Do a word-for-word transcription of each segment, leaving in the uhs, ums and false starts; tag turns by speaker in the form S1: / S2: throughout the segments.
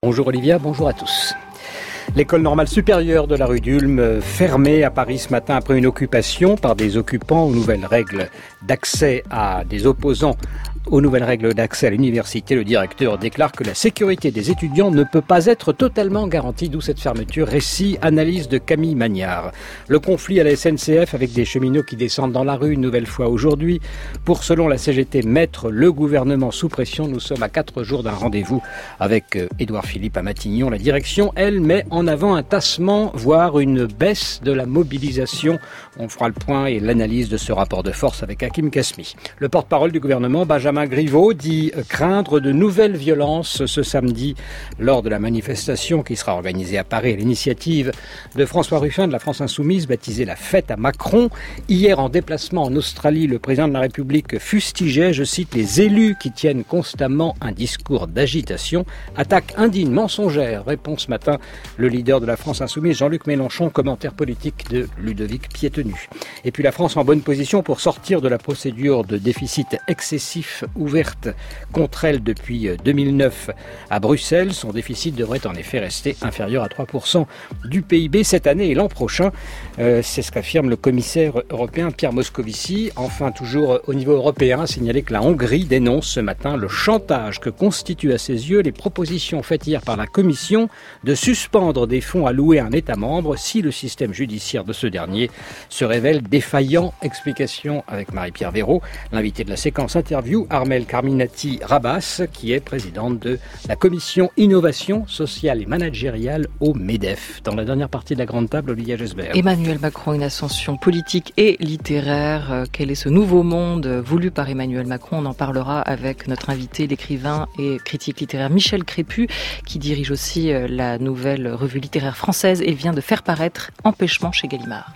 S1: Bonjour Olivia, bonjour à tous. L'école normale supérieure de la rue d'Ulm fermée à Paris ce matin après une occupation par des occupants aux nouvelles règles d'accès à des opposants aux nouvelles règles d'accès à l'université. Le directeur déclare que la sécurité des étudiants ne peut pas être totalement garantie, d'où cette fermeture. Récit, analyse de Camille Magnard. Le conflit à la S N C F avec des cheminots qui descendent dans la rue une nouvelle fois aujourd'hui. Pour, selon la C G T, mettre le gouvernement sous pression. Nous sommes à quatre jours d'un rendez-vous avec Édouard Philippe à Matignon. La direction, elle, met en avant un tassement, voire une baisse de la mobilisation. On fera le point et l'analyse de ce rapport de force avec Hakim Kasmi. Le porte-parole du gouvernement, Benjamin Griveaux, dit craindre de nouvelles violences ce samedi lors de la manifestation qui sera organisée à Paris à l'initiative de François Ruffin de la France Insoumise, baptisée la fête à Macron. Hier, en déplacement en Australie, le président de la République fustigeait, je cite, les élus qui tiennent constamment un discours d'agitation. Attaque indigne, mensongère, répond ce matin le leader de la France Insoumise, Jean-Luc Mélenchon, commentaire politique de Ludovic Piétenu. Et puis la France en bonne position pour sortir de la procédure de déficit excessif ouverte contre elle depuis deux mille neuf à Bruxelles. Son déficit devrait en effet rester inférieur à trois pour cent du P I B cette année et l'an prochain. Euh, c'est ce qu'affirme le commissaire européen Pierre Moscovici. Enfin, toujours au niveau européen, signaler que la Hongrie dénonce ce matin le chantage que constituent à ses yeux les propositions faites hier par la Commission de suspendre des fonds alloués à un État membre si le système judiciaire de ce dernier se révèle défaillant. Explication avec Marie-Pierre Véraud, l'invité de la séquence interview, Armelle Carminati-Rabas, qui est présidente de la commission innovation sociale et managériale au MEDEF. Dans la dernière partie de la grande table, Olivia Gesbert.
S2: Emmanuel Macron, une ascension politique et littéraire. Quel est ce nouveau monde voulu par Emmanuel Macron? On en parlera avec notre invité, l'écrivain et critique littéraire Michel Crépu, qui dirige aussi la nouvelle revue littéraire française et vient de faire paraître Empêchement chez Gallimard.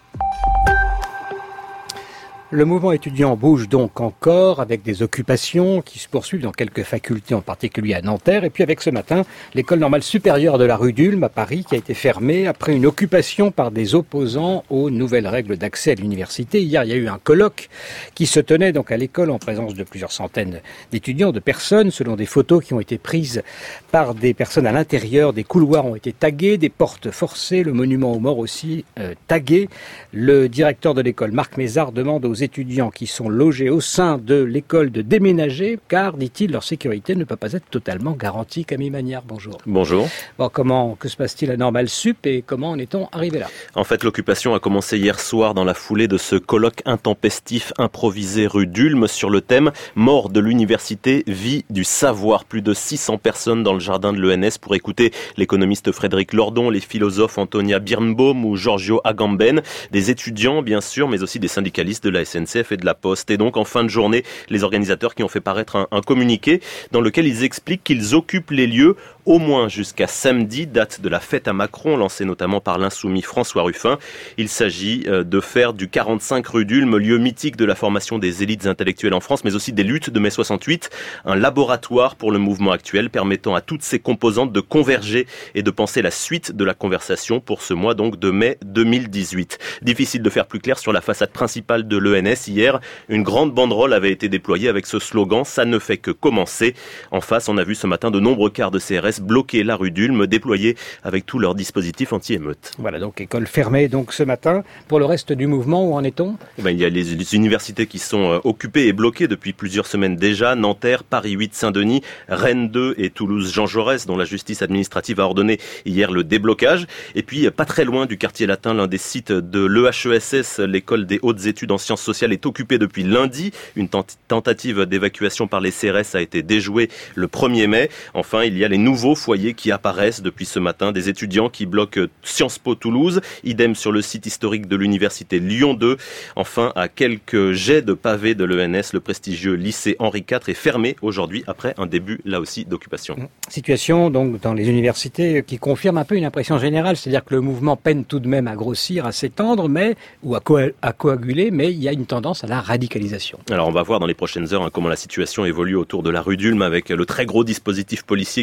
S1: Le mouvement étudiant bouge donc encore avec des occupations qui se poursuivent dans quelques facultés, en particulier à Nanterre. Et puis avec ce matin, l'école normale supérieure de la rue d'Ulm à Paris qui a été fermée après une occupation par des opposants aux nouvelles règles d'accès à l'université. Hier, il y a eu un colloque qui se tenait donc à l'école en présence de plusieurs centaines d'étudiants, de personnes, selon des photos qui ont été prises par des personnes à l'intérieur. Des couloirs ont été tagués, des portes forcées, le monument aux morts aussi euh, tagué. Le directeur de l'école, Marc Mézard, demande aux étudiants qui sont logés au sein de l'école de déménager, car, dit-il, leur sécurité ne peut pas être totalement garantie. Camille Magnard, bonjour.
S3: Bonjour.
S1: Bon, comment, que se passe-t-il à Normale Sup et comment en est-on arrivé là?
S3: En fait, l'occupation a commencé hier soir dans la foulée de ce colloque intempestif improvisé rue d'Ulm sur le thème « Mort de l'université, vie du savoir ». Plus de six cents personnes dans le jardin de l'E N S pour écouter l'économiste Frédéric Lordon, les philosophes Antonia Birnbaum ou Giorgio Agamben, des étudiants bien sûr, mais aussi des syndicalistes de la S N C F et de la Poste. Et donc en fin de journée, les organisateurs qui ont fait paraître un, un communiqué dans lequel ils expliquent qu'ils occupent les lieux au moins jusqu'à samedi, date de la fête à Macron, lancée notamment par l'insoumis François Ruffin. Il s'agit de faire du quarante-cinq rue d'Ulm, lieu mythique de la formation des élites intellectuelles en France, mais aussi des luttes de mai soixante-huit, un laboratoire pour le mouvement actuel permettant à toutes ses composantes de converger et de penser la suite de la conversation pour ce mois donc de mai deux mille dix-huit. Difficile de faire plus clair sur la façade principale de l'E N S. Hier, une grande banderole avait été déployée avec ce slogan « Ça ne fait que commencer ». En face, on a vu ce matin de nombreux cars de C R S bloquer la rue d'Ulm, déployés avec tous leurs dispositifs anti-émeute.
S1: Voilà, donc école fermée donc ce matin. Pour le reste du mouvement, où en est-on?
S3: Eh ben, il y a les, les universités qui sont euh, occupées et bloquées depuis plusieurs semaines déjà. Nanterre, Paris huit, Saint-Denis, Rennes deux et Toulouse Jean Jaurès, dont la justice administrative a ordonné hier le déblocage. Et puis, pas très loin du quartier latin, l'un des sites de l'E H E S S, l'école des hautes études en sciences sociales, est occupée depuis lundi. Une tentative d'évacuation par les C R S a été déjouée le premier mai. Enfin, il y a les nouveaux foyers qui apparaissent depuis ce matin, des étudiants qui bloquent Sciences Po Toulouse, idem sur le site historique de l'université Lyon deux. Enfin, à quelques jets de pavés de l'E N S, le prestigieux lycée Henri quatre est fermé aujourd'hui après un début là aussi d'occupation.
S1: Situation donc dans les universités qui confirme un peu une impression générale, c'est-à-dire que le mouvement peine tout de même à grossir, à s'étendre, mais ou à, co- à coaguler, mais il y a une tendance à la radicalisation.
S3: Alors on va voir dans les prochaines heures hein, comment la situation évolue autour de la rue d'Ulm avec le très gros dispositif policier qui a été déployé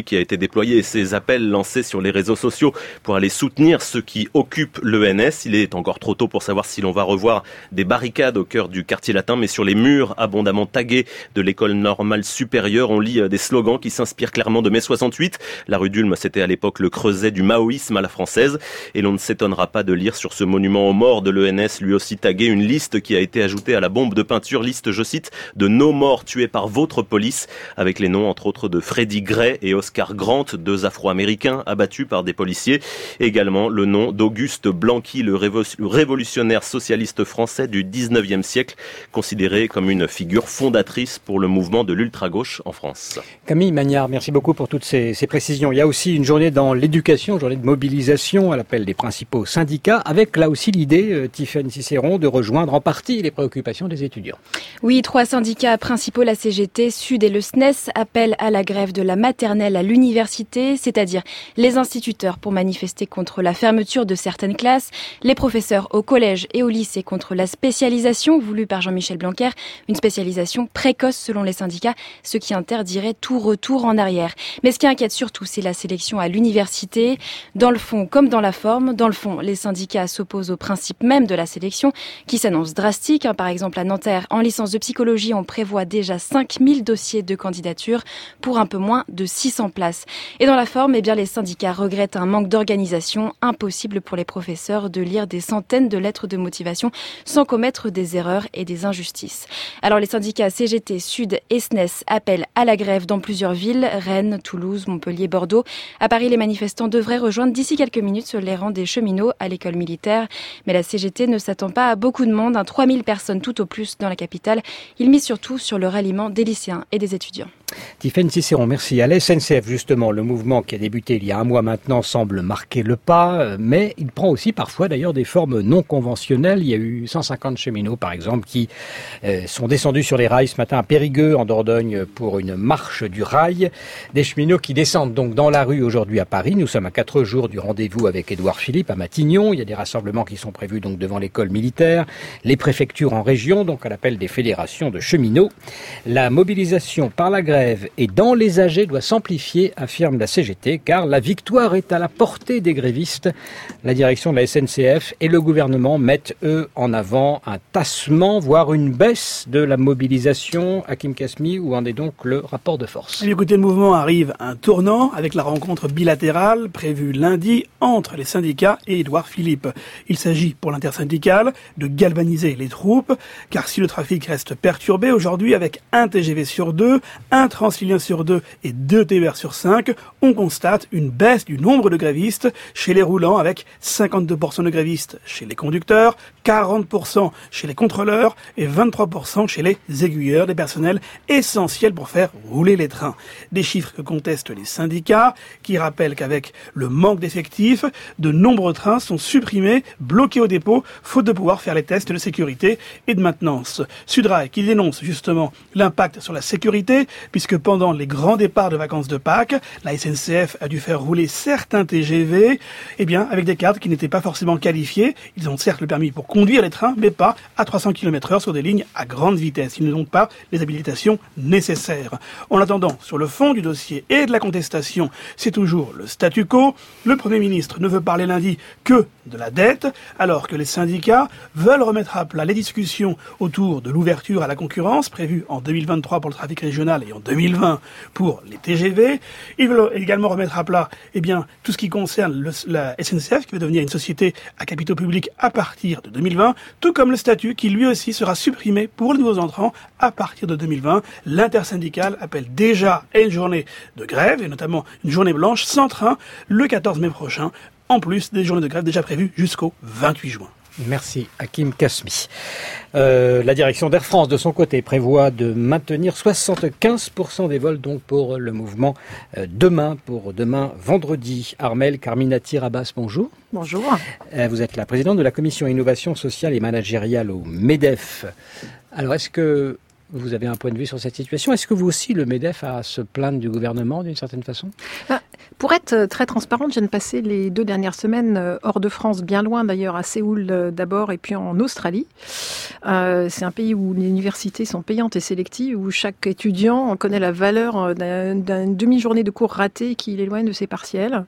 S3: déployé ces appels lancés sur les réseaux sociaux pour aller soutenir ceux qui occupent l'E N S. Il est encore trop tôt pour savoir si l'on va revoir des barricades au cœur du quartier latin, mais sur les murs abondamment tagués de l'école normale supérieure, on lit des slogans qui s'inspirent clairement de mai soixante-huit. La rue d'Ulm, c'était à l'époque le creuset du maoïsme à la française, et l'on ne s'étonnera pas de lire sur ce monument aux morts de l'E N S, lui aussi tagué, une liste qui a été ajoutée à la bombe de peinture, liste, je cite, de nos morts tués par votre police, avec les noms entre autres de Freddie Gray et Oscar Grant, deux Afro-Américains abattus par des policiers. Également le nom d'Auguste Blanqui, le révolutionnaire socialiste français du dix-neuvième siècle, considéré comme une figure fondatrice pour le mouvement de l'ultra-gauche en France.
S1: Camille Magnard, merci beaucoup pour toutes ces, ces précisions. Il y a aussi une journée dans l'éducation, journée de mobilisation à l'appel des principaux syndicats, avec là aussi l'idée, euh, Tiffaine Cicéron, de rejoindre en partie les préoccupations des étudiants.
S4: Oui, trois syndicats principaux, la C G T, Sud et le S N E S, appellent à la grève de la maternelle à l'université, c'est-à-dire les instituteurs pour manifester contre la fermeture de certaines classes, les professeurs au collège et au lycée contre la spécialisation voulue par Jean-Michel Blanquer, une spécialisation précoce selon les syndicats, ce qui interdirait tout retour en arrière. Mais ce qui inquiète surtout, c'est la sélection à l'université. Dans le fond comme dans la forme, dans le fond, les syndicats s'opposent au principe même de la sélection, qui s'annonce drastique. Par exemple, à Nanterre, en licence de psychologie, on prévoit déjà cinq mille dossiers de candidature pour un peu moins de six cents places. Et dans la forme, eh bien, les syndicats regrettent un manque d'organisation, impossible pour les professeurs de lire des centaines de lettres de motivation sans commettre des erreurs et des injustices. Alors les syndicats C G T, Sud et S N E S appellent à la grève dans plusieurs villes, Rennes, Toulouse, Montpellier, Bordeaux. À Paris, les manifestants devraient rejoindre d'ici quelques minutes sur les rangs des cheminots à l'école militaire. Mais la C G T ne s'attend pas à beaucoup de monde, hein, trois mille personnes tout au plus dans la capitale. Il mise surtout sur le ralliement des lycéens et des étudiants.
S1: Tiffaine Cicéron, merci. À la S N C F, justement, le mouvement qui a débuté il y a un mois maintenant semble marquer le pas, mais il prend aussi parfois d'ailleurs des formes non conventionnelles. Il y a eu cent cinquante cheminots, par exemple, qui euh, sont descendus sur les rails ce matin à Périgueux, en Dordogne, pour une marche du rail. Des cheminots qui descendent donc dans la rue aujourd'hui à Paris. Nous sommes à quatre jours du rendez-vous avec Édouard Philippe à Matignon. Il y a des rassemblements qui sont prévus donc devant l'école militaire, les préfectures en région, donc à l'appel des fédérations de cheminots. La mobilisation par la grève et dans les A G doit s'amplifier, affirme la C G T, car la victoire est à la portée des grévistes. La direction de la S N C F et le gouvernement mettent, eux, en avant un tassement, voire une baisse de la mobilisation. Hakim Kasmi, où en est donc le rapport de force?
S5: Écoutez, le mouvement arrive à un tournant avec la rencontre bilatérale prévue lundi entre les syndicats et Édouard Philippe. Il s'agit pour l'intersyndicale de galvaniser les troupes, car si le trafic reste perturbé aujourd'hui avec un T G V sur deux, un Transilien sur deux et deux T E R sur cinq, on constate une baisse du nombre de grévistes chez les roulants avec cinquante-deux pour cent de grévistes chez les conducteurs, quarante pour cent chez les contrôleurs et vingt-trois pour cent chez les aiguilleurs, des personnels essentiels pour faire rouler les trains. Des chiffres que contestent les syndicats qui rappellent qu'avec le manque d'effectifs, de nombreux trains sont supprimés, bloqués au dépôt, faute de pouvoir faire les tests de sécurité et de maintenance. Sudrail qui dénonce justement l'impact sur la sécurité, puisque pendant les grands départs de vacances de Pâques, la S N C F a dû faire rouler certains T G V, eh bien, avec des cadres qui n'étaient pas forcément qualifiés. Ils ont certes le permis pour conduire les trains, mais pas à trois cents kilomètres heure sur des lignes à grande vitesse. Ils n'ont donc pas les habilitations nécessaires. En attendant, sur le fond du dossier et de la contestation, c'est toujours le statu quo. Le Premier ministre ne veut parler lundi que de la dette, alors que les syndicats veulent remettre à plat les discussions autour de l'ouverture à la concurrence prévue en deux mille vingt-trois pour le trafic régional et en deux mille vingt pour les T G V. Ils veulent également remettre à plat eh bien, tout ce qui concerne le, la S N C F, qui va devenir une société à capitaux publics à partir de deux mille vingt, tout comme le statut qui lui aussi sera supprimé pour les nouveaux entrants à partir de deux mille vingt. L'intersyndicale appelle déjà à une journée de grève, et notamment une journée blanche sans train, le quatorze mai prochain, en plus des journées de grève déjà prévues jusqu'au vingt-huit juin.
S1: Merci Hakim Kasmi. Euh, la direction d'Air France, de son côté, prévoit de maintenir soixante-quinze pour cent des vols donc pour le mouvement euh, demain, pour demain vendredi. Armelle Carminati-Rabas, bonjour.
S6: Bonjour.
S1: Euh, vous êtes la présidente de la commission innovation sociale et managériale au MEDEF. Alors, est-ce que vous avez un point de vue sur cette situation? Est-ce que vous aussi, le MEDEF, a à se plaindre du gouvernement d'une certaine façon?
S6: bah, Pour être très transparente, je viens de passer les deux dernières semaines hors de France, bien loin d'ailleurs, à Séoul d'abord et puis en Australie. Euh, c'est un pays où les universités sont payantes et sélectives, où chaque étudiant connaît la valeur d'un, d'une demi-journée de cours raté qui l'éloigne de ses partiels.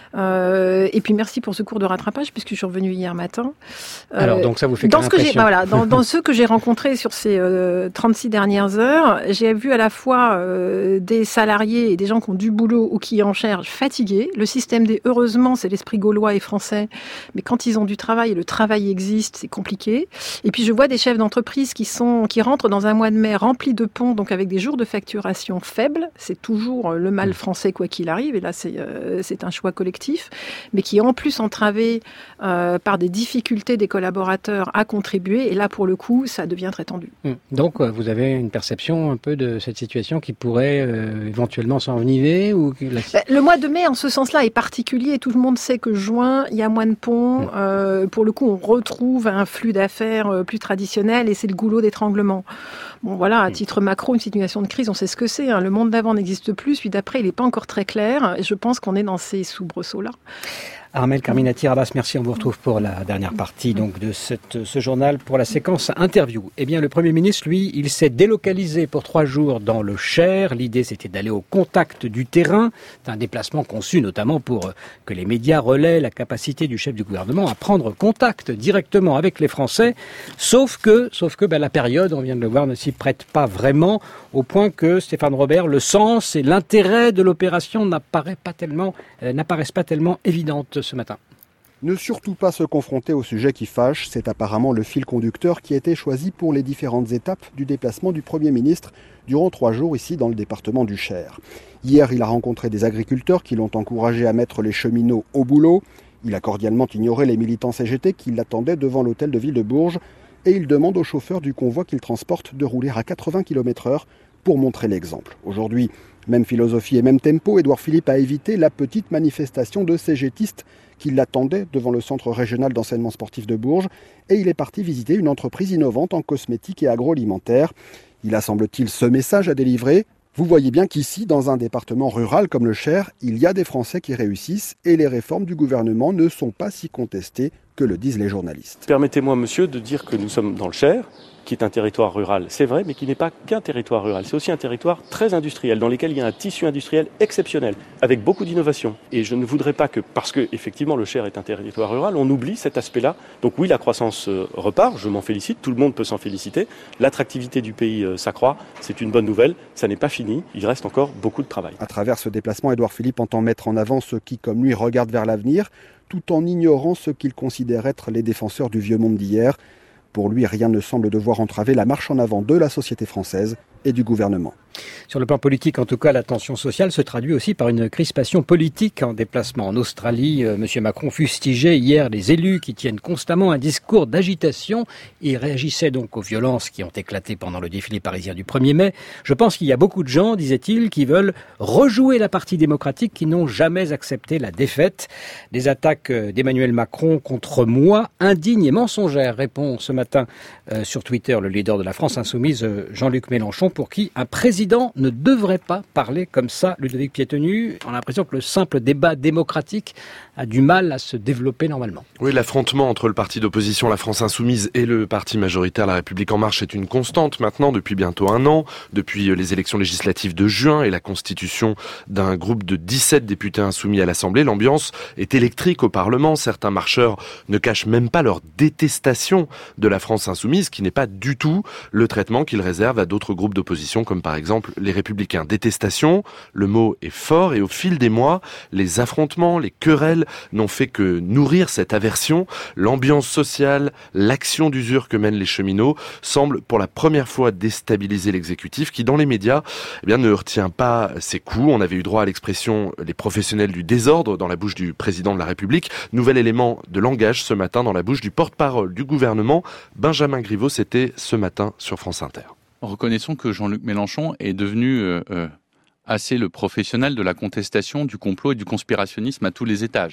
S6: Euh, et puis merci pour ce cours de rattrapage puisque je suis revenue hier matin. Euh,
S1: Alors donc ça vous fait
S6: dans
S1: quelle
S6: ce que j'ai,
S1: impression?
S6: bah, voilà, dans, dans ceux que j'ai rencontrés sur ces euh, trente-six dernières heures, j'ai vu à la fois euh, des salariés et des gens qui ont du boulot ou qui en cherchent fatigués. Le système des heureusement c'est l'esprit gaulois et français, mais quand ils ont du travail et le travail existe, c'est compliqué. Et puis je vois des chefs d'entreprise qui sont qui rentrent dans un mois de mai rempli de ponts, donc avec des jours de facturation faibles. C'est toujours le mal français quoi qu'il arrive. Et là c'est euh, c'est un choix collectif, mais qui est en plus entravé euh, par des difficultés des collaborateurs à contribuer. Et là pour le coup, ça devient très tendu.
S1: Donc vous avez une perception un peu de cette situation qui pourrait euh, éventuellement s'envenimer ou la...
S6: Le mois de mai, en ce sens-là, est particulier. Tout le monde sait que juin, il y a moins de ponts. Euh, pour le coup, on retrouve un flux d'affaires plus traditionnel et c'est le goulot d'étranglement. Bon, voilà, à titre macro, une situation de crise, on sait ce que c'est. Hein. Le monde d'avant n'existe plus. Celui d'après, il n'est pas encore très clair. Et je pense qu'on est dans ces soubresauts-là.
S1: Armelle Carminati-Rabas, merci. On vous retrouve pour la dernière partie donc de cette, ce journal pour la séquence interview. Eh bien, le Premier ministre, lui, il s'est délocalisé pour trois jours dans le Cher. L'idée, c'était d'aller au contact du terrain. C'est un déplacement conçu notamment pour que les médias relaient la capacité du chef du gouvernement à prendre contact directement avec les Français. Sauf que, sauf que ben, la période, on vient de le voir, ne s'y prête pas vraiment, au point que Stéphane Robert, le sens et l'intérêt de l'opération n'apparaissent pas tellement, euh, n'apparaissent pas tellement évidentes ce matin.
S7: Ne surtout pas se confronter au sujet qui fâche, c'est apparemment le fil conducteur qui a été choisi pour les différentes étapes du déplacement du Premier ministre durant trois jours ici dans le département du Cher. Hier, il a rencontré des agriculteurs qui l'ont encouragé à mettre les cheminots au boulot. Il a cordialement ignoré les militants C G T qui l'attendaient devant l'hôtel de ville de Bourges et il demande au chauffeur du convoi qu'il transporte de rouler à quatre-vingts kilomètres heure pour montrer l'exemple. Aujourd'hui, même philosophie et même tempo, Édouard Philippe a évité la petite manifestation de cégétistes qui l'attendaient devant le centre régional d'enseignement sportif de Bourges et il est parti visiter une entreprise innovante en cosmétique et agroalimentaire. Il a, semble-t-il, ce message à délivrer. Vous voyez bien qu'ici, dans un département rural comme le Cher, il y a des Français qui réussissent et les réformes du gouvernement ne sont pas si contestées que le disent les journalistes.
S8: Permettez-moi, monsieur, de dire que nous sommes dans le Cher, qui est un territoire rural, c'est vrai, mais qui n'est pas qu'un territoire rural. C'est aussi un territoire très industriel, dans lequel il y a un tissu industriel exceptionnel, avec beaucoup d'innovation. Et je ne voudrais pas que, parce que effectivement le Cher est un territoire rural, on oublie cet aspect-là. Donc oui, la croissance repart, je m'en félicite, tout le monde peut s'en féliciter. L'attractivité du pays s'accroît, c'est une bonne nouvelle, ça n'est pas fini, il reste encore beaucoup de travail.
S7: À travers ce déplacement, Édouard Philippe entend mettre en avant ceux qui, comme lui, regardent vers l'avenir, tout en ignorant ceux qu'il considère être les défenseurs du vieux monde d'hier. Pour lui, rien ne semble devoir entraver la marche en avant de la société française et du gouvernement.
S1: Sur le plan politique, en tout cas, la tension sociale se traduit aussi par une crispation politique. En déplacement en Australie, euh, M. Macron fustigeait hier les élus qui tiennent constamment un discours d'agitation et réagissait donc aux violences qui ont éclaté pendant le défilé parisien du premier mai. Je pense qu'il y a beaucoup de gens, disait-il, qui veulent rejouer la partie démocratique, qui n'ont jamais accepté la défaite. Des attaques d'Emmanuel Macron contre moi, indignes et mensongères, répond ce matin euh, sur Twitter le leader de la France Insoumise, euh, Jean-Luc Mélenchon, pour qui un président ne devrait pas parler comme ça. Ludovic Piétenu, on a l'impression que le simple débat démocratique a du mal à se développer normalement.
S9: Oui, l'affrontement entre le parti d'opposition, la France Insoumise, et le parti majoritaire, la République En Marche, est une constante maintenant depuis bientôt un an, depuis les élections législatives de juin et la constitution d'un groupe de dix-sept députés insoumis à l'Assemblée. L'ambiance est électrique au Parlement. Certains marcheurs ne cachent même pas leur détestation de la France Insoumise, qui n'est pas du tout le traitement qu'ils réservent à d'autres groupes d'opposition, comme par exemple les Républicains. Détestation, le mot est fort, et au fil des mois, les affrontements, les querelles n'ont fait que nourrir cette aversion. L'ambiance sociale, l'action d'usure que mènent les cheminots semble pour la première fois déstabiliser l'exécutif qui, dans les médias, eh bien, ne retient pas ses coups. On avait eu droit à l'expression « les professionnels du désordre » dans la bouche du président de la République. Nouvel élément de langage ce matin dans la bouche du porte-parole du gouvernement. Benjamin Griveaux, c'était ce matin sur France Inter.
S10: Reconnaissons que Jean-Luc Mélenchon est devenu euh, euh, assez le professionnel de la contestation, du complot et du conspirationnisme à tous les étages.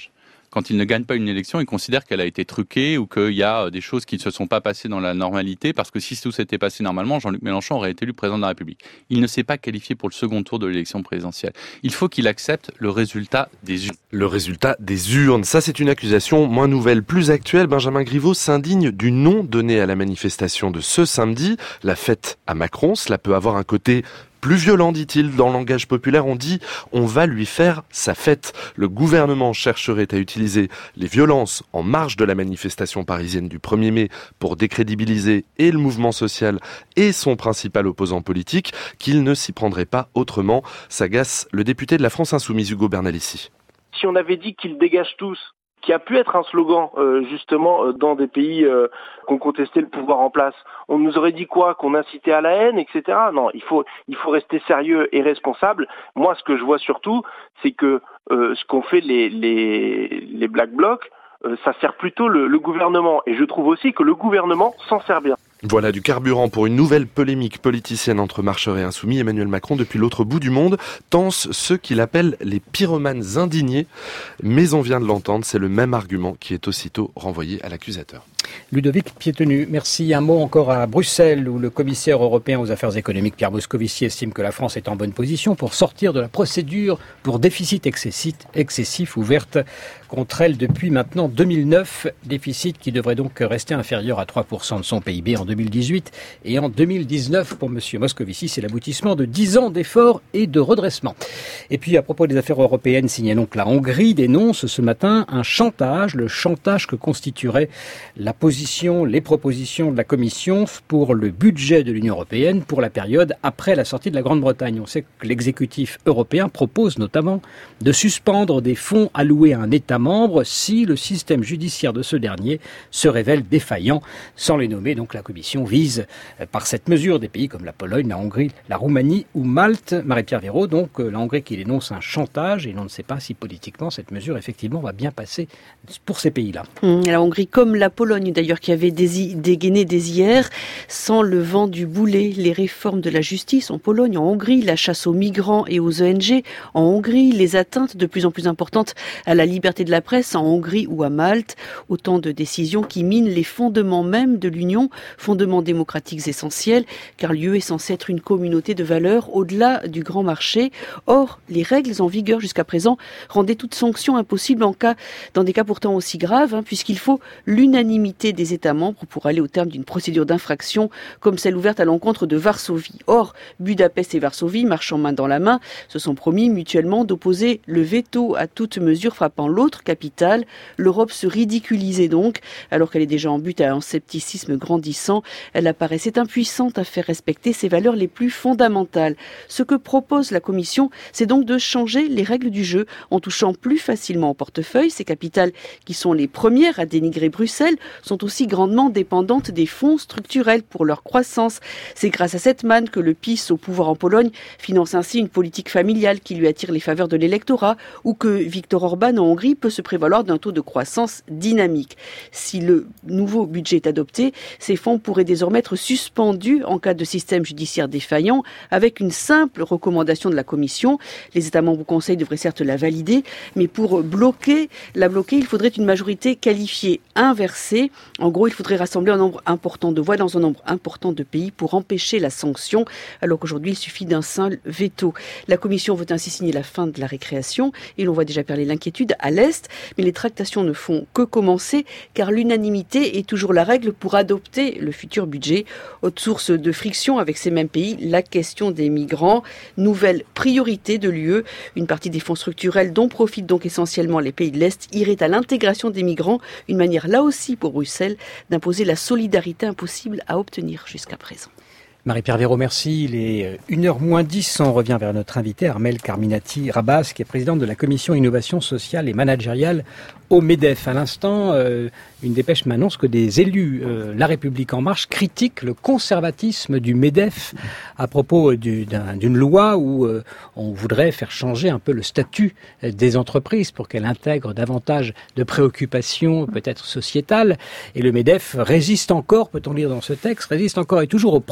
S10: quand il ne gagne pas une élection, il considère qu'elle a été truquée ou qu'il y a des choses qui ne se sont pas passées dans la normalité, parce que si tout s'était passé normalement, Jean-Luc Mélenchon aurait été élu président de la République. Il ne s'est pas qualifié pour le second tour de l'élection présidentielle. Il faut qu'il accepte le résultat des urnes.
S9: Le résultat des urnes, ça c'est une accusation moins nouvelle, plus actuelle. Benjamin Griveaux s'indigne du nom donné à la manifestation de ce samedi, la fête à Macron. Cela peut avoir un côté plus violent, dit-il. Dans le langage populaire, on dit « on va lui faire sa fête ». Le gouvernement chercherait à utiliser les violences en marge de la manifestation parisienne du premier mai pour décrédibiliser et le mouvement social et son principal opposant politique, qu'il ne s'y prendrait pas autrement, s'agace le député de la France Insoumise, Hugo Bernalicis.
S11: Si on avait dit qu'ils dégagent tous, qui a pu être un slogan euh, justement euh, dans des pays euh, qui ont contesté le pouvoir en place, on nous aurait dit quoi? Qu'on incitait à la haine, et cetera. Non, il faut il faut rester sérieux et responsable. Moi, ce que je vois surtout, c'est que euh, ce qu'ont fait les les les Black Blocs, euh, ça sert plutôt le, le gouvernement. Et je trouve aussi que le gouvernement s'en sert bien.
S9: Voilà du carburant pour une nouvelle polémique politicienne entre marcheurs et insoumis. Emmanuel Macron, depuis l'autre bout du monde, tense ceux qu'il appelle les pyromanes indignés. Mais on vient de l'entendre, c'est le même argument qui est aussitôt renvoyé à l'accusateur.
S1: Ludovic Piétenu, merci. Un mot encore à Bruxelles, où le commissaire européen aux affaires économiques, Pierre Moscovici, estime que la France est en bonne position pour sortir de la procédure pour déficit excessif, excessif ouverte contre elle depuis maintenant deux mille neuf. Déficit qui devrait donc rester inférieur à trois pour cent de son P I B en deux mille dix-huit. Et en deux mille dix-neuf, pour M. Moscovici, c'est l'aboutissement de dix ans d'efforts et de redressement. Et puis, à propos des affaires européennes, signalons que la Hongrie dénonce ce matin un chantage, le chantage que constituerait la position, les propositions de la Commission pour le budget de l'Union européenne pour la période après la sortie de la Grande-Bretagne. On sait que l'exécutif européen propose notamment de suspendre des fonds alloués à un État membre si le système judiciaire de ce dernier se révèle défaillant, sans les nommer. Donc la Commission vise par cette mesure des pays comme la Pologne, la Hongrie, la Roumanie ou Malte. Marie-Pierre Véraud, donc la Hongrie qui dénonce un chantage, et l'on ne sait pas si politiquement cette mesure effectivement va bien passer pour ces pays-là.
S12: Mmh, la Hongrie comme la Pologne d'ailleurs qui avait dégainé dès hier sans le vent du boulet les réformes de la justice en Pologne, en Hongrie, la chasse aux migrants et aux O N G en Hongrie, les atteintes de plus en plus importantes à la liberté de la presse en Hongrie ou à Malte, autant de décisions qui minent les fondements même de l'Union, fondements démocratiques essentiels, car l'U E est censée être une communauté de valeurs au-delà du grand marché. Or, les règles en vigueur jusqu'à présent rendaient toute sanction impossible en cas, dans des cas pourtant aussi graves, hein, puisqu'il faut l'unanimité des États membres pour aller au terme d'une procédure d'infraction comme celle ouverte à l'encontre de Varsovie. Or, Budapest et Varsovie, marchant main dans la main, se sont promis mutuellement d'opposer le veto à toute mesure frappant l'autre capitale. L'Europe se ridiculisait donc, alors qu'elle est déjà en butte à un scepticisme grandissant. Elle apparaissait impuissante à faire respecter ses valeurs les plus fondamentales. Ce que propose la Commission, c'est donc de changer les règles du jeu en touchant plus facilement au portefeuille. Ces capitales, qui sont les premières à dénigrer Bruxelles, sont aussi grandement dépendantes des fonds structurels pour leur croissance. C'est grâce à cette manne que le P I S, au pouvoir en Pologne, finance ainsi une politique familiale qui lui attire les faveurs de l'électorat, ou que Viktor Orban en Hongrie peut se prévaloir d'un taux de croissance dynamique. Si le nouveau budget est adopté, ces fonds pourraient désormais être suspendus en cas de système judiciaire défaillant, avec une simple recommandation de la Commission. Les États membres au Conseil devraient certes la valider, mais pour bloquer, la bloquer, il faudrait une majorité qualifiée inversée. En gros, il faudrait rassembler un nombre important de voix dans un nombre important de pays pour empêcher la sanction, alors qu'aujourd'hui, il suffit d'un seul veto. La Commission veut ainsi signer la fin de la récréation, et l'on voit déjà perler l'inquiétude à l'Est, mais les tractations ne font que commencer, car l'unanimité est toujours la règle pour adopter le futur budget. Autre source de friction avec ces mêmes pays, la question des migrants. Nouvelle priorité de l'U E. Une partie des fonds structurels dont profitent donc essentiellement les pays de l'Est irait à l'intégration des migrants. Une manière là aussi pour Bruxelles d'imposer la solidarité impossible à obtenir jusqu'à présent.
S1: Marie-Pierre Véraud, merci. Il est une heure moins dix. On revient vers notre invité, Armelle Carminati-Rabas, qui est présidente de la Commission Innovation Sociale et Managériale au MEDEF. À l'instant, euh, une dépêche m'annonce que des élus, euh, La République En Marche, critiquent le conservatisme du MEDEF à propos du, d'un, d'une loi où euh, on voudrait faire changer un peu le statut des entreprises pour qu'elles intègrent davantage de préoccupations peut-être sociétales. Et le MEDEF résiste encore, peut-on lire dans ce texte, résiste encore et toujours au progrès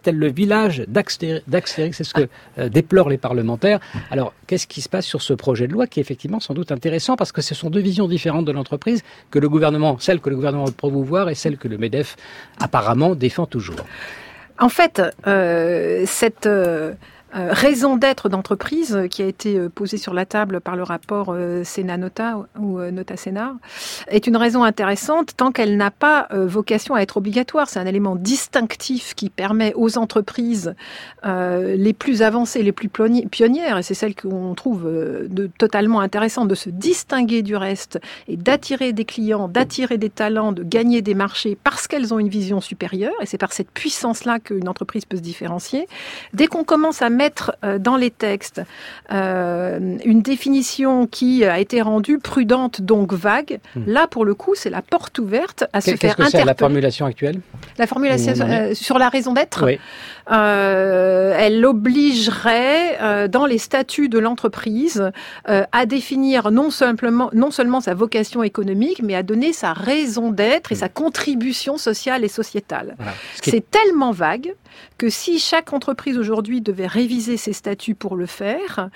S1: tel le village d'Astérix? C'est ce que euh, déplorent les parlementaires. Alors, qu'est-ce qui se passe sur ce projet de loi qui est effectivement sans doute intéressant parce que ce sont deux visions différentes de l'entreprise que le gouvernement, celle que le gouvernement veut promouvoir et celle que le MEDEF apparemment défend toujours.
S6: En fait, euh, cette... Euh Euh, raison d'être d'entreprise qui a été euh, posée sur la table par le rapport euh, Sénat-Nota ou euh, Nota-Sénat est une raison intéressante tant qu'elle n'a pas euh, vocation à être obligatoire. C'est un élément distinctif qui permet aux entreprises euh, les plus avancées, les plus pionnières, et c'est celle qu'on trouve euh, de, totalement intéressante, de se distinguer du reste et d'attirer des clients, d'attirer des talents, de gagner des marchés parce qu'elles ont une vision supérieure, et c'est par cette puissance-là qu'une entreprise peut se différencier. Dès qu'on commence à mettre dans les textes euh, une définition qui a été rendue prudente, donc vague, mmh. là, pour le coup, c'est la porte ouverte à Qu'est-ce se faire interpeller.
S1: Qu'est-ce que c'est la formulation actuelle?
S6: La formulation euh, sur la raison d'être,
S1: oui.
S6: euh, elle obligerait, euh, dans les statuts de l'entreprise, euh, à définir non seulement, non seulement sa vocation économique, mais à donner sa raison d'être et mmh. sa contribution sociale et sociétale. Voilà. C'est est... tellement vague que si chaque entreprise aujourd'hui devait réviser ses statuts pour le faire,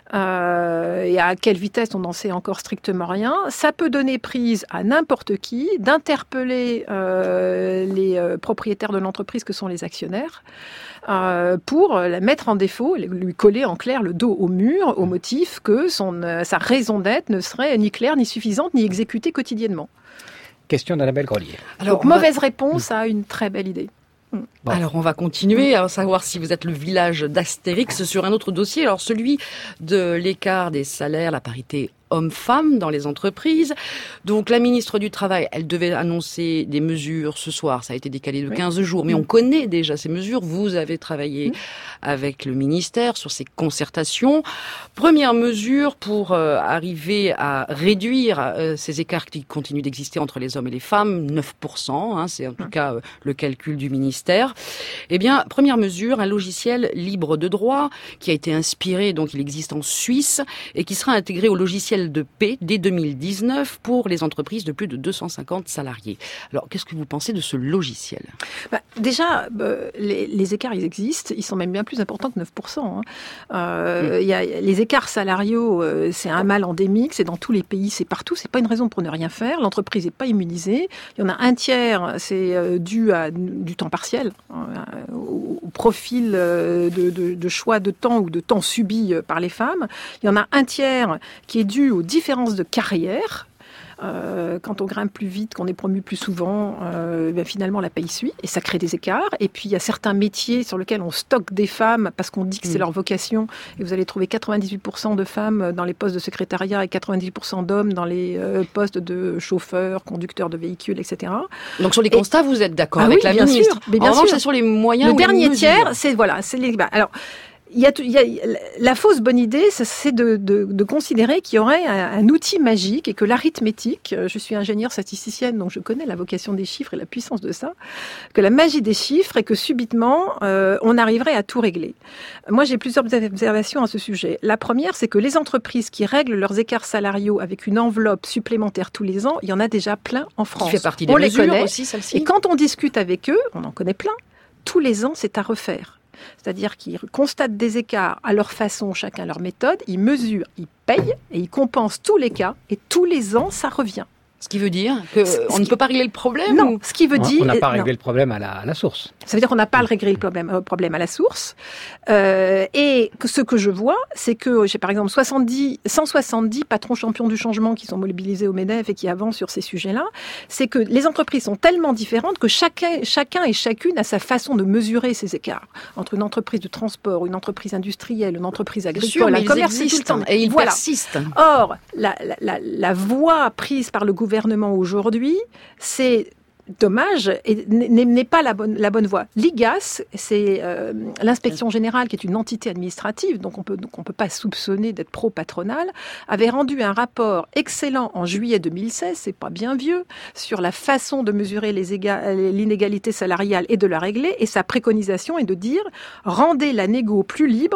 S6: euh, et à quelle vitesse on n'en sait encore strictement rien, ça peut donner prise à n'importe qui d'interpeller euh, les euh, propriétaires de l'entreprise que sont les actionnaires euh, pour la mettre en défaut, lui coller en clair le dos au mur au motif que son, euh, sa raison d'être ne serait ni claire, ni suffisante, ni exécutée quotidiennement.
S1: Question d'Annabelle Grelier.
S6: Alors, Donc, mauvaise va... réponse à une très belle idée.
S13: Bon. Alors, on va continuer à savoir si vous êtes le village d'Astérix sur un autre dossier. Alors, celui de l'écart des salaires, la parité hommes-femmes dans les entreprises. Donc, la ministre du Travail, elle devait annoncer des mesures ce soir. Ça a été décalé de oui. quinze jours, mais on connaît déjà ces mesures. Vous avez travaillé mmh. avec le ministère sur ces concertations. Première mesure pour euh, arriver à réduire euh, ces écarts qui continuent d'exister entre les hommes et les femmes, neuf pour cent, hein, c'est en tout mmh. cas euh, le calcul du ministère. Eh bien, première mesure, un logiciel libre de droit qui a été inspiré, donc il existe en Suisse, et qui sera intégré au logiciel de paix dès deux mille dix-neuf pour les entreprises de plus de deux cent cinquante salariés. Alors, qu'est-ce que vous pensez de ce logiciel?
S6: bah, Déjà, euh, les, les écarts, ils existent. Ils sont même bien plus importants que neuf pour cent. Hein. Euh, mmh. y a, les écarts salariaux, euh, c'est un mal endémique. C'est dans tous les pays, c'est partout. C'est pas une raison pour ne rien faire. L'entreprise n'est pas immunisée. Il y en a un tiers, c'est euh, dû à du temps partiel, euh, au, au profil euh, de, de, de choix de temps ou de temps subi par les femmes. Il y en a un tiers qui est dû aux différences de carrière. Euh, quand on grimpe plus vite, qu'on est promu plus souvent, euh, ben finalement la paye suit et ça crée des écarts. Et puis il y a certains métiers sur lesquels on stocke des femmes parce qu'on dit que c'est mmh. leur vocation. Et vous allez trouver quatre-vingt-dix-huit pour cent de femmes dans les postes de secrétariat et quatre-vingt-dix pour cent d'hommes dans les euh, postes de chauffeurs, conducteurs de véhicules, et cetera.
S13: Donc sur les constats, et... vous êtes d'accord
S6: ah
S13: avec
S6: oui,
S13: la
S6: bien
S13: ministre.
S6: Sûr, mais bien
S13: en revanche,
S6: sûr.
S13: c'est sur les moyens.
S6: Le
S13: ou
S6: dernier
S13: les
S6: tiers, c'est voilà, c'est les. Bah, alors. Il y a, il y a, la fausse bonne idée, c'est de, de, de considérer qu'il y aurait un, un outil magique et que l'arithmétique, je suis ingénieure statisticienne, donc je connais la vocation des chiffres et la puissance de ça, que la magie des chiffres est que subitement, euh, on arriverait à tout régler. Moi, j'ai plusieurs observations à ce sujet. La première, c'est que les entreprises qui règlent leurs écarts salariaux avec une enveloppe supplémentaire tous les ans, il y en a déjà plein en France.
S13: Qui fait partie des
S6: on
S13: mesures
S6: les connaît
S13: aussi, celle-ci.
S6: Et quand on discute avec eux, on en connaît plein, tous les ans, c'est à refaire. C'est-à-dire qu'ils constatent des écarts à leur façon, chacun leur méthode, ils mesurent, ils payent et ils compensent tous les cas et tous les ans, ça revient.
S13: Ce qui veut dire qu'on ne peut pas régler le problème?
S6: Non,
S13: ou...
S6: ce qui veut
S1: on,
S6: dire...
S1: On n'a pas
S6: non.
S1: réglé le problème à la, à la source.
S6: Ça veut dire qu'on n'a pas réglé le problème, euh, problème à la source. Euh, et que ce que je vois, c'est que j'ai par exemple soixante-dix, cent soixante-dix patrons champions du changement qui sont mobilisés au MEDEF et qui avancent sur ces sujets-là. C'est que les entreprises sont tellement différentes que chacun, chacun et chacune a sa façon de mesurer ces écarts. Entre une entreprise de transport, une entreprise industrielle, une entreprise agricole,
S13: sûr,
S6: un commerce tout le temps.
S13: Et ils
S6: voilà.
S13: persistent.
S6: Or, la, la, la, la voie prise par le gouvernement aujourd'hui, c'est dommage et n'est pas la bonne, la bonne voie. L'I G A S, c'est euh, l'inspection générale qui est une entité administrative, donc on peut, donc on peut pas soupçonner d'être pro-patronal, avait rendu un rapport excellent en juillet deux mille seize, c'est pas bien vieux, sur la façon de mesurer les éga- l'inégalité salariale et de la régler, et sa préconisation est de dire rendez la négo plus libre,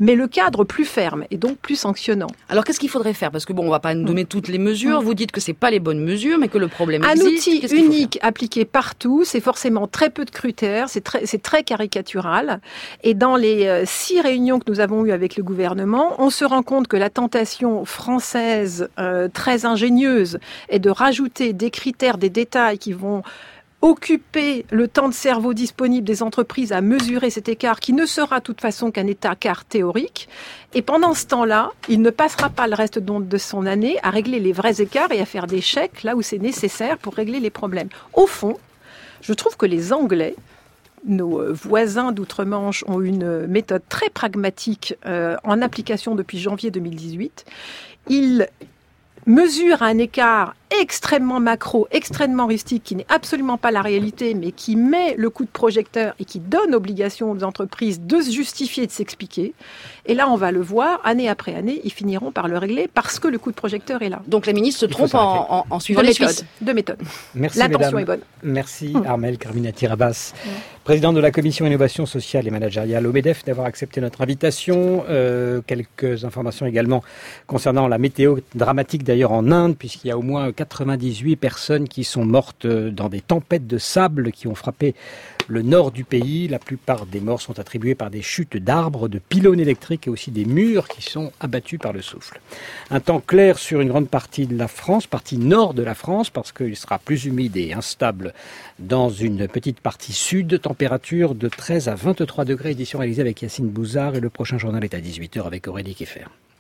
S6: mais le cadre plus ferme et donc plus sanctionnant.
S13: Alors qu'est-ce qu'il faudrait faire? Parce que bon, on va pas nous donner toutes les mesures. Vous dites que c'est pas les bonnes mesures, mais que le problème
S6: un
S13: existe.
S6: Un outil unique appliqué partout, c'est forcément très peu de critères, c'est très, c'est très caricatural. Et dans les euh, six réunions que nous avons eues avec le gouvernement, on se rend compte que la tentation française euh, très ingénieuse est de rajouter des critères, des détails qui vont occuper le temps de cerveau disponible des entreprises à mesurer cet écart qui ne sera de toute façon qu'un écart théorique. Et pendant ce temps-là, il ne passera pas le reste de son année à régler les vrais écarts et à faire des chèques là où c'est nécessaire pour régler les problèmes. Au fond, je trouve que les Anglais, nos voisins d'outre-Manche, ont une méthode très pragmatique euh, en application depuis janvier deux mille dix-huit. Ils mesurent un écart extrêmement macro, extrêmement rustique, qui n'est absolument pas la réalité, mais qui met le coup de projecteur et qui donne obligation aux entreprises de se justifier, de s'expliquer. Et là, on va le voir, année après année, ils finiront par le régler parce que le coup de projecteur est là.
S13: Donc la ministre se trompe en, en, en suivant les Suisses.
S6: De méthode.
S1: Merci,
S6: l'intention
S1: mesdames.
S6: est bonne.
S1: Merci Armelle Carminati-Rabas, mmh. présidente de la commission innovation sociale et managériale au MEDEF, d'avoir accepté notre invitation. Euh, quelques informations également concernant la météo dramatique d'ailleurs en Inde, puisqu'il y a au moins quatre-vingt-dix-huit personnes qui sont mortes dans des tempêtes de sable qui ont frappé le nord du pays. La plupart des morts sont attribuées par des chutes d'arbres, de pylônes électriques et aussi des murs qui sont abattus par le souffle. Un temps clair sur une grande partie de la France, partie nord de la France, parce qu'il sera plus humide et instable dans une petite partie sud. Température de treize à vingt-trois degrés, édition réalisée avec Yacine Bouzard, et le prochain journal est à dix-huit heures avec Aurélie Keffer.